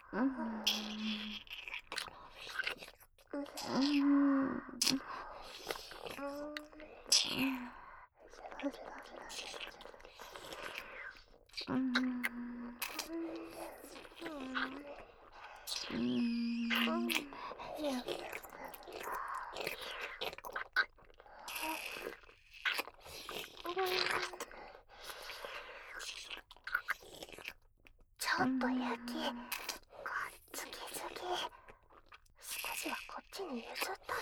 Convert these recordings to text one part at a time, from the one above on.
ちょっとユキ、がっつきすぎ。少しはこっちに譲った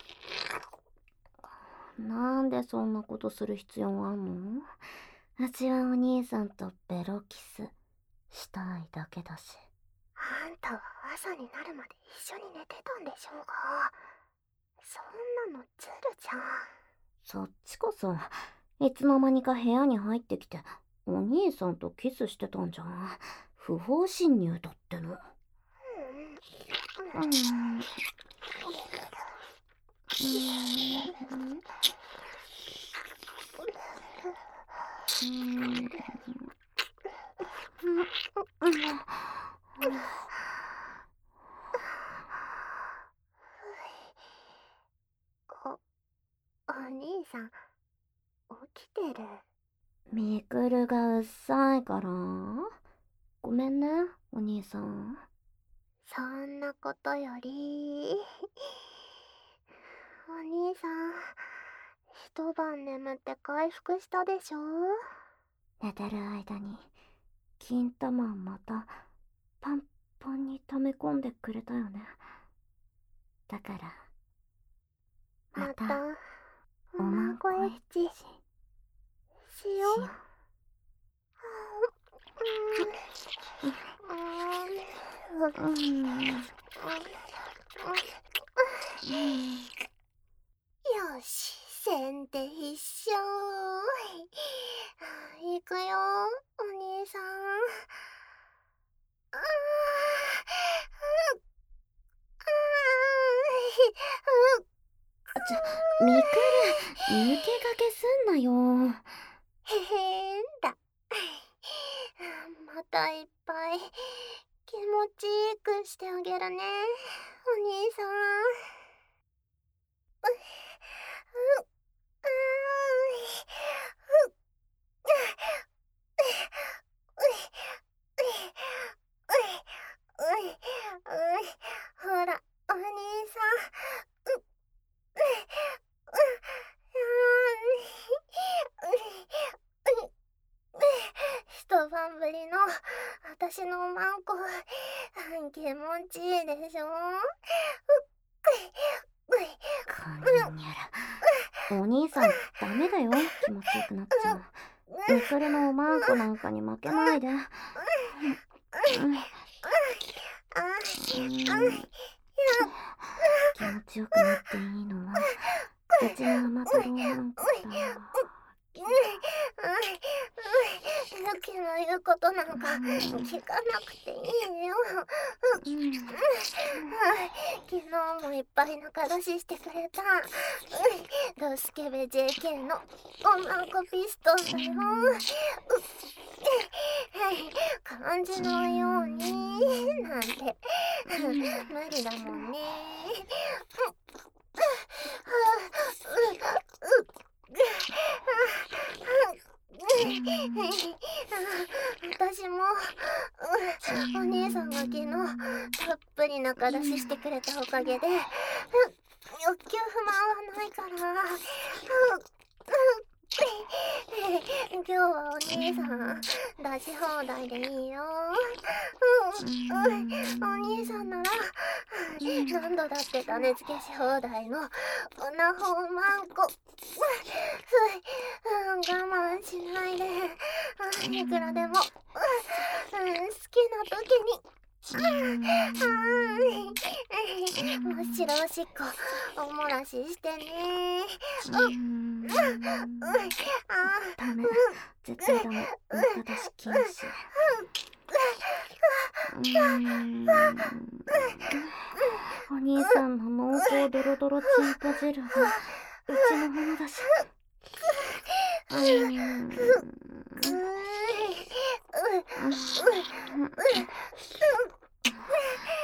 ろ。なんでそんなことする必要あんの？うちはお兄さんとベロキスしたいだけだし。 あんたは朝になるまで一緒に寝てたんでしょうが、そんなのズルじゃん。 そっちこそいつの間にか部屋に入ってきてお兄さんとキスしてたんじゃん。不法侵入だっての。 お兄さん、起きてる？ ミクルがうっさいから。ごめんね、お兄さん。 そんなことよりお兄さん、一晩眠って回復したでしょ？ 寝てる間に金玉をまたパンパンに溜め込んでくれたよね。だからまたおまんこエッチしよう。よし、先手必勝。行くよ、お兄さん。 ミクル、抜け駆けすんなよ。 へへんだ。またいっぱい気持ちいいくしてあげるね、お兄さん。ほら、お兄さん。一晩ぶりの私のおまんこ、気持ちいいでしょ？ こんにゃら。お兄さん、ダメだよ。気持ちよくなっちゃう。ミクルのおまんこなんかに負けないで。気持ちよくなっていいのはうちの甘太郎なんかだ。 ユキの言うことなんか聞かなくていいよ。昨日もいっぱい仲出ししてくれたドスケベ JK のおまんこピストンだよ。感じのようになんて無理だもんね。私もお姉さんが昨日たっぷり仲出ししてくれたおかげで欲求不満はないから。今日はお兄さん出し放題でいいよ。お兄さんなら何度だって種付けし放題のオナホマンコ。我慢しないでいくらでも好きな時に真っ白おしっこおもらししてね。 ダメ、絶対ダメ。仲出し禁止。お兄さんの濃厚ドロドロチンポ汁はうちのものだし。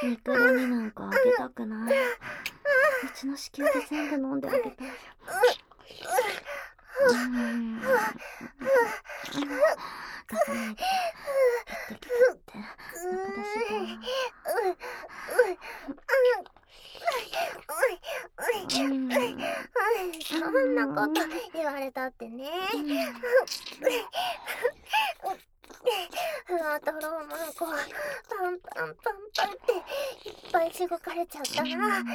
肉類になんかあげたくない。うちの子宮で全部飲んであげたいよ。出さないで。ピッてきたって中出しそんなこと言われたってね。ふわとろうまんこはパンパンパンパンっていっぱいしごかれちゃったな。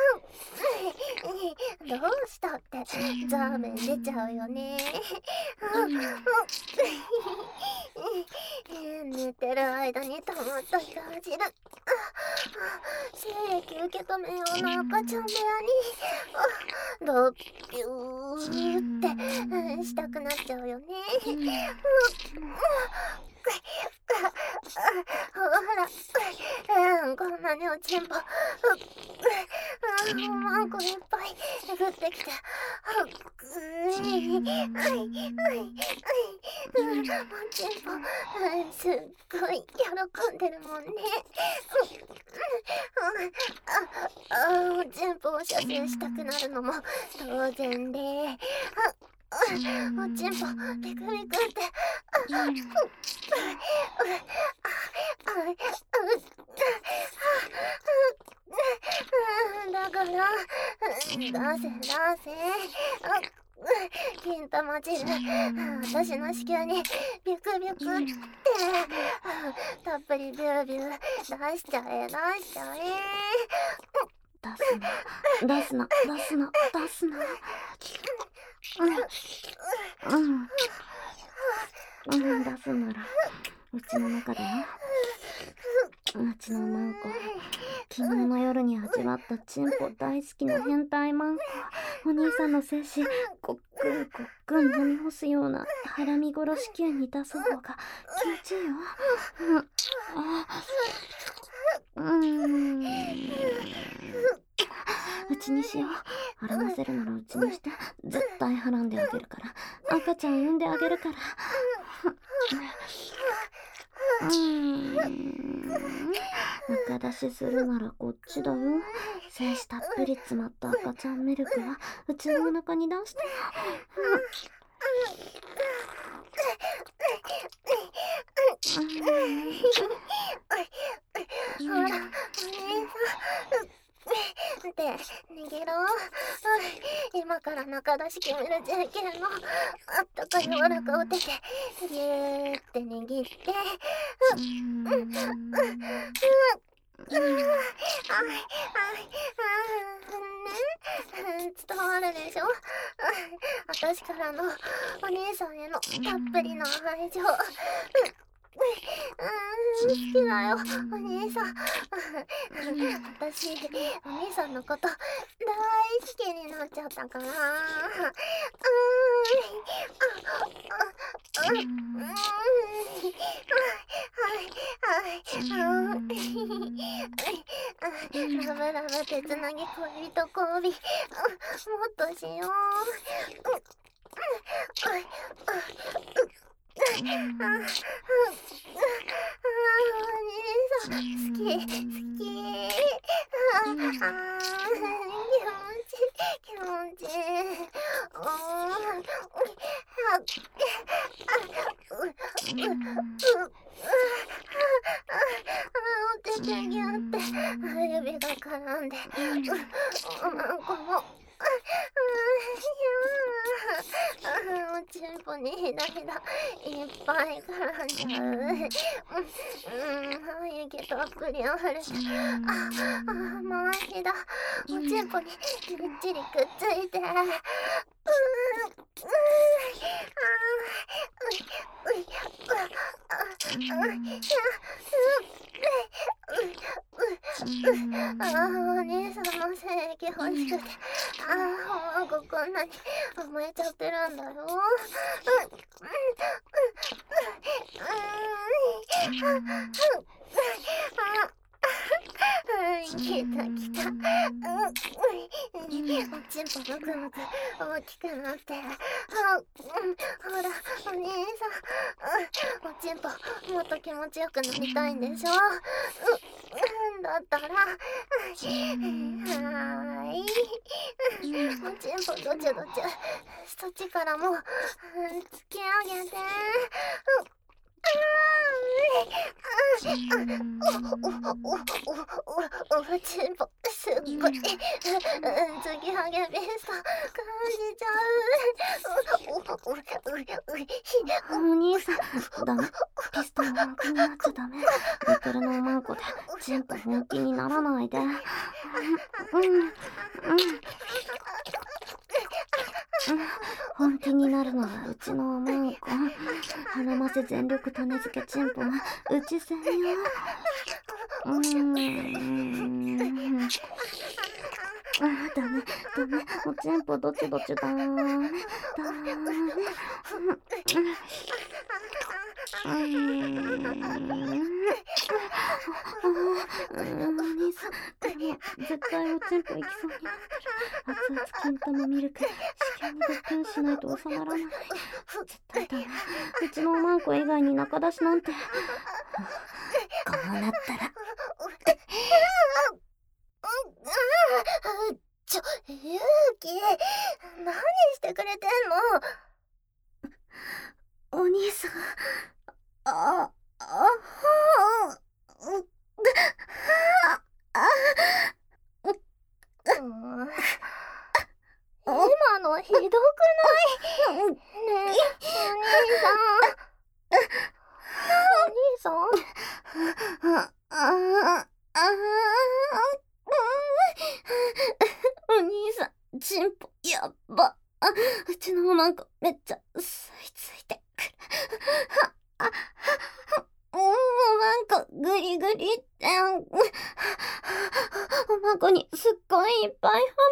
どうしたってザーメン出ちゃうよね。寝てる間に溜まった感じる。精液受け止めような赤ちゃん部屋にドッピューってしたくなっちゃうよね。ほら、こんなにおちんぽマンコいっぱい降ってきて、おちんぽすっごい喜んでるもんね。おちんぽを射精したくなるのも当然で、おちんぽピクピクってだから出せ金玉汁私の子宮にビクビクってたっぷりビュービュー出しちゃえ。 出すな。出すならうちの中だよ。うちのマンコ、昨日の夜に味わったチンポ大好きな変態マンコ、お兄さんの精子ごっくん飲み干すような腹身殺し球に出す方が気持ちいいよ。うちにしよう。払わせるならうちにして。絶対はらんであげるから。赤ちゃん産んであげるから。中出しするならこっちだよ。精子たっぷり詰まった赤ちゃんミルクはうちのお腹に出して。 ほら、お姉さん。で、逃げろ。今から中出し決める JK のあったかいお腹を手でギューって握って、伝わるでしょ。私からのお姉さんへのたっぷりの愛情。好きだよ、お兄さん。私、お兄さんのこと大好きになっちゃったから。ラブラブ手つなぎ恋人交尾、もっとしよう。お兄さん好き。気持ちいい。お手手ぎゅって指が絡んでマンコもおちんぽにひだひだいっぱい絡んじゃう。雪とっぷりあふれてまあひだおちんぽにぎっちりくっついて、お兄さんの精液欲しくてこんなに甘えちゃってるんだよ。来た。おちんぽむくむく大きくなって、ほらお兄さん、おちんぽもっと気持ちよくなりたいんでしょ。だだったら、はーい。おちんぽどちょどちょ、そっちからも、突き上げて。おちんぽすっごい突き上げベスト感じちゃう。 お兄さん、ダメ。ピストン本気になっちゃダメ。リトルのおまんこでチンポ本気にならないで。本気になるのはうちのおまんこ。花ませ全力種付けチンポはうち専用。ダメ、おちんぽどちどちだー。お兄さん、でも絶対おちんぽ行きそうになってる。熱々金玉ミルク、試験にごっくんしないと収まらない。絶対ダメ。うちのおまんこ以外に中出しなんて。こうなったらゆうき、何してくれてんの？ お兄さん、 今のひどくない？ねえ、お兄さん。 お兄さん、チンポやっば。うちのおまんこめっちゃ吸い付いてくる。おまんこグリグリっておまんこにすっごいいっぱい甘えて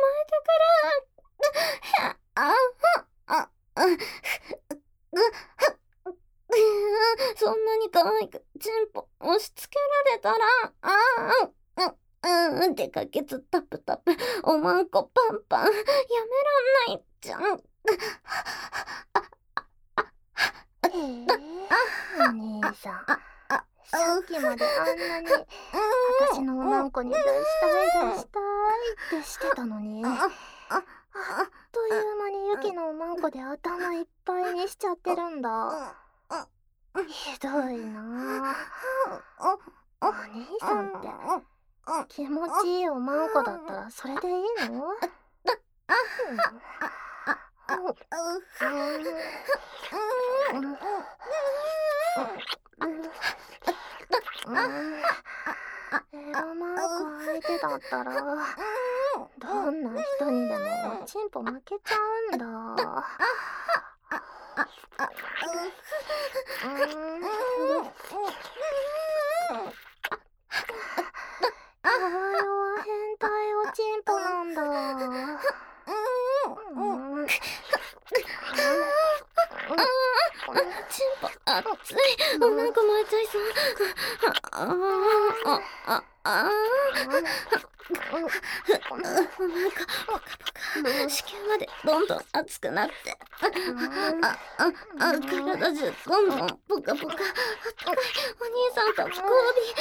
くる。そんなに可愛くチンポ押し付けられたらでかけつタプタプおまんこパンパンやめらんないじゃん。 お兄さん、さっきまであんなに私のおまんこに出したいってしてたのに、あっという間にユキのおまんこで頭いっぱいにしちゃってるんだ。ひどいなあ。お兄さんって気持ちいいおまんこだったらそれでいいの？エロマンコ相手だったらどんな人にでもおちんぽ負けちゃうんだ。あわよは変態おちんぽなんだ。 チンポ熱い。おまんこ燃えちゃいそう。おまんこポカポカ。子宮までどんどん熱くなって。体中どんどんポカポカ。あったかい。お兄さんと交尾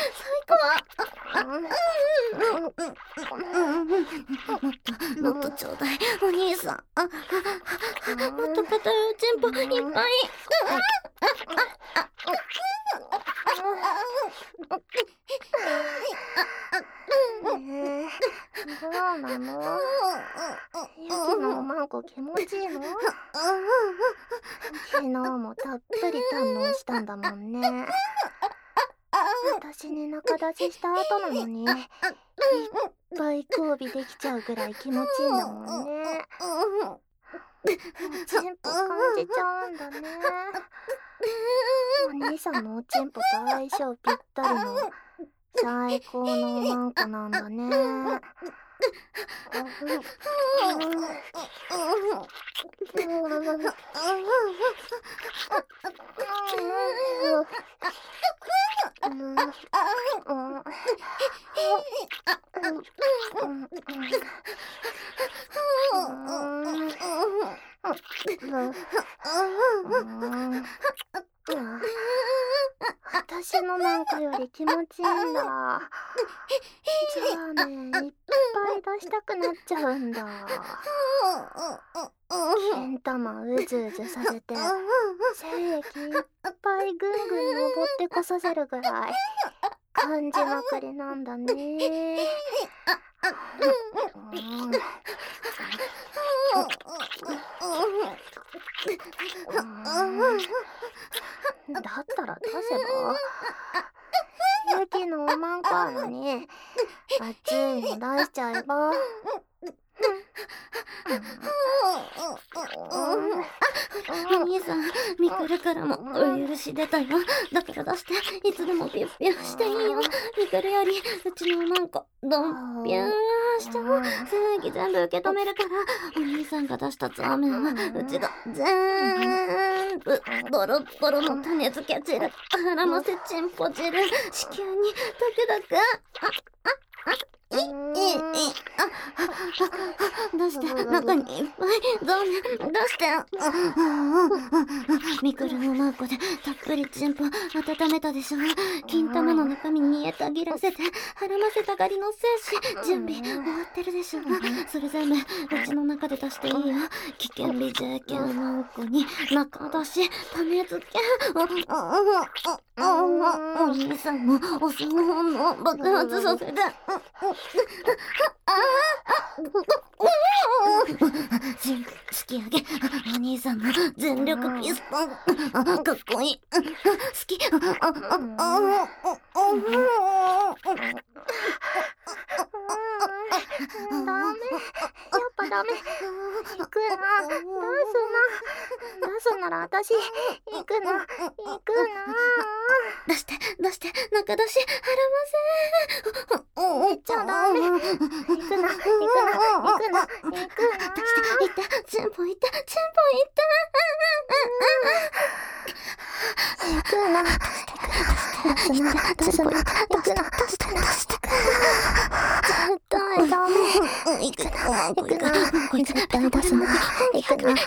最高。もっとちょうだいお兄さん。もっと硬いおちんぽいっぱい。 どうなの？ユキのおまんこ気持ちいいの？昨日もたっぷり堪能したんだもんね。私に中出しした後なのにいっぱい交尾できちゃうぐらい気持ちいいんだもんね。おちんぽ感じちゃうんだね。お兄さんのおちんぽと相性ぴったりの最高のおまんこなんだね。私のなんかより気持ちいいんだ。 じゃあね、いっぱい出したくなっちゃうんだ。金玉うずうずさせて、精液いっぱいぐんぐん登ってこさせるぐらい感じまくりなんだね。だったら出せば。ユキのおまんこなのに熱いの出しちゃえば。 お兄さん、ミクルからもお許し出たよ。だから出して、いつでもピュッピュッしていいよ。ミクルよりうちのおまんこドンピューしちゃおう。正義全部受け止めるから、お兄さんが出したツアー麺はうちが全部ボロッボロの種付け汁、腹ませチンポ汁、子宮にダクダク。出して、中にいっぱいザーメン出して。ミクルのマーコでたっぷりチンポ温めたでしょ。金玉の中身に煮えたぎらせて腹ませたがりの精子準備終わってるでしょ。それ全部うちの中で出していいよ。危険美 JK マンコに中出し種付け。お兄さんもお相撲の爆発させて。全部突き上げ。お兄さんの全力ピストン。かっこいい。好き。 ダメ。やっぱダメ。行くな。出すなら私行くな。 出して、中出し、腹ませ。 行っちゃダメ。行くな。 出して、チンポ行って。 行くな。出すな。行くな。絶対ダメ。 行くな。 絶対出すな。行くな。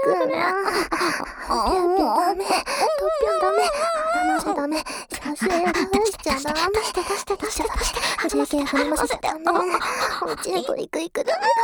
ダメ。トッピョンダメ。騙せダメ。写真出しちゃダメ。出して。JK 振りませてダメ。おちんこ行くダメ。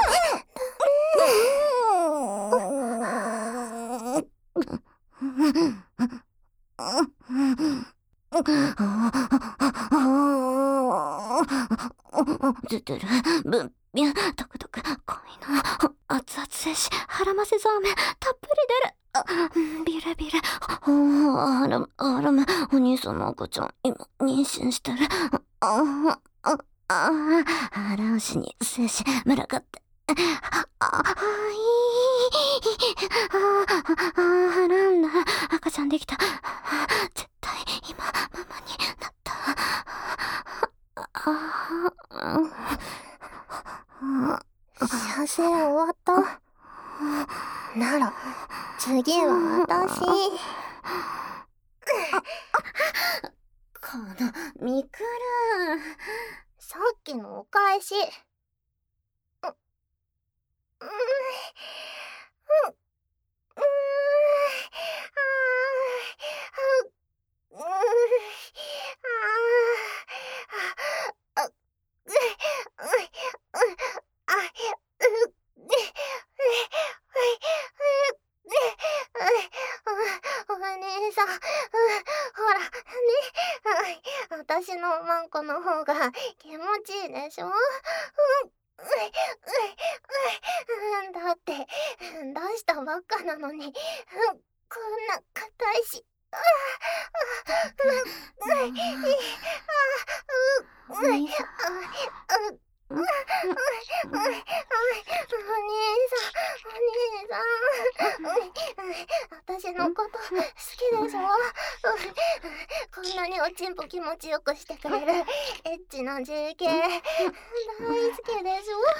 出てる。ぶんびゃトクトク恋の熱々精子腹ませザーメンたっぷり出る。ビラアラムお兄さんの赤ちゃん今妊娠してる。腹牛に精子群がってはらんだ。赤ちゃんできた。絶対今ママになった。 写真終わった。なら次は私。 このミクル。 さっきのお返し。お姉さん、ほらね、私のおまんこの方が気持ちいいでしょ。だって出したばっかなのにこんな硬いし。私のこと好きでしょ。こんなにおちんぽ気持ちよくしてくれるエッチな JK 大好きでしょ。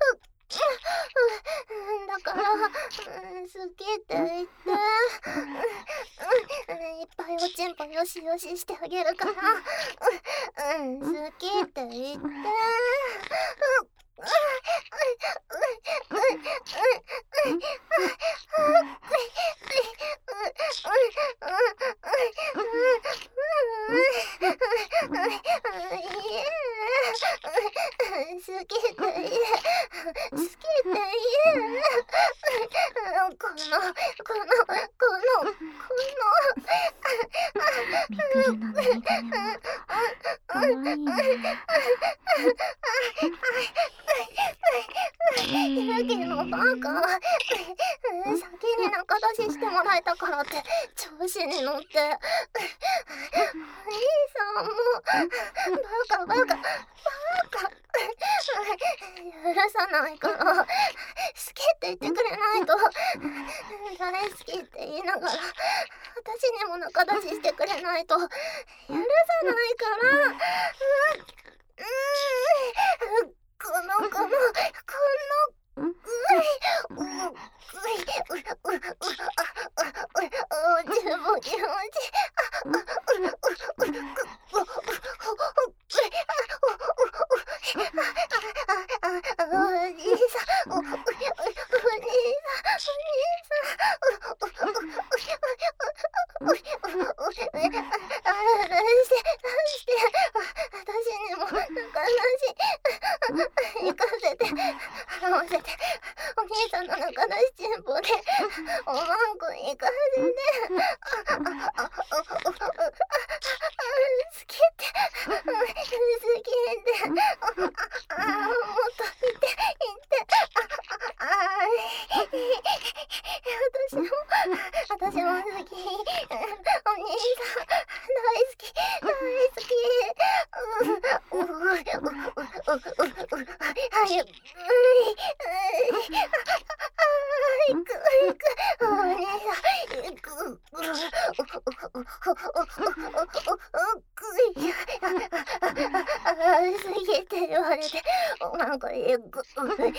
だから好きって言って、いっぱいおちんぽよしよししてあげるから、好きって言って。 好きって言え。好きって言え。こみくるのぬいぐるみかわいいね。 ユキのバカ。先に仲出ししてもらえたからって調子に乗って。お兄さんもバカ。許さないから、好きって言ってくれないと。大好きって言いながら私にも仲出ししてくれないと許さないから。行かせて、払わせて、お兄さんの中出しチンポで、おまんこ行かせて、好きって、もっと言って、私も好き、お兄さん、大好き、すぎって言われて、なんか幸せ。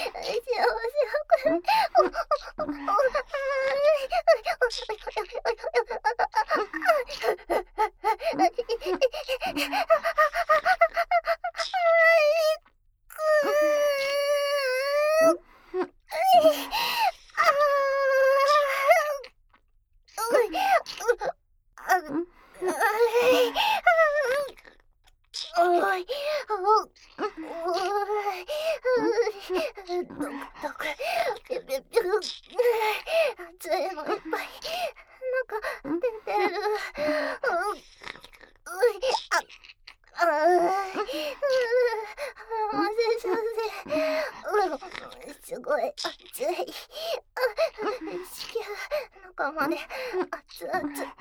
熱いのいっぱいなんか出てる。すごい熱い。子宮中まで熱々。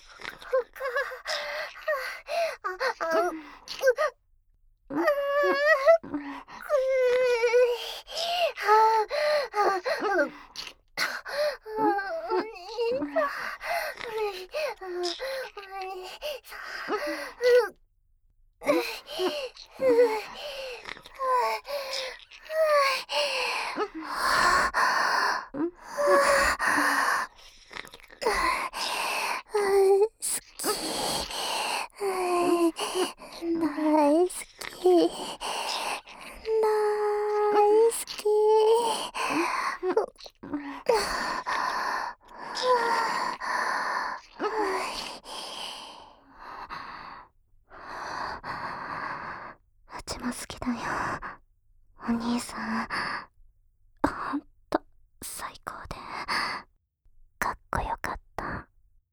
うちも好きだよ、お兄さん。ほんと最高でかっこよかった。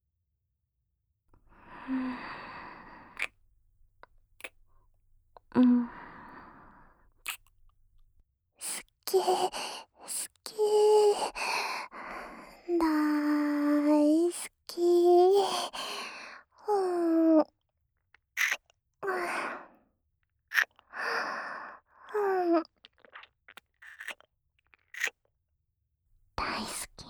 好き大好き。大好き、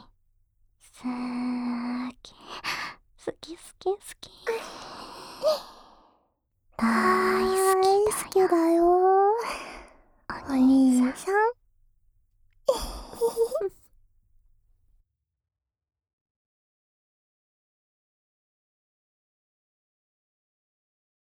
好き大好きだよ。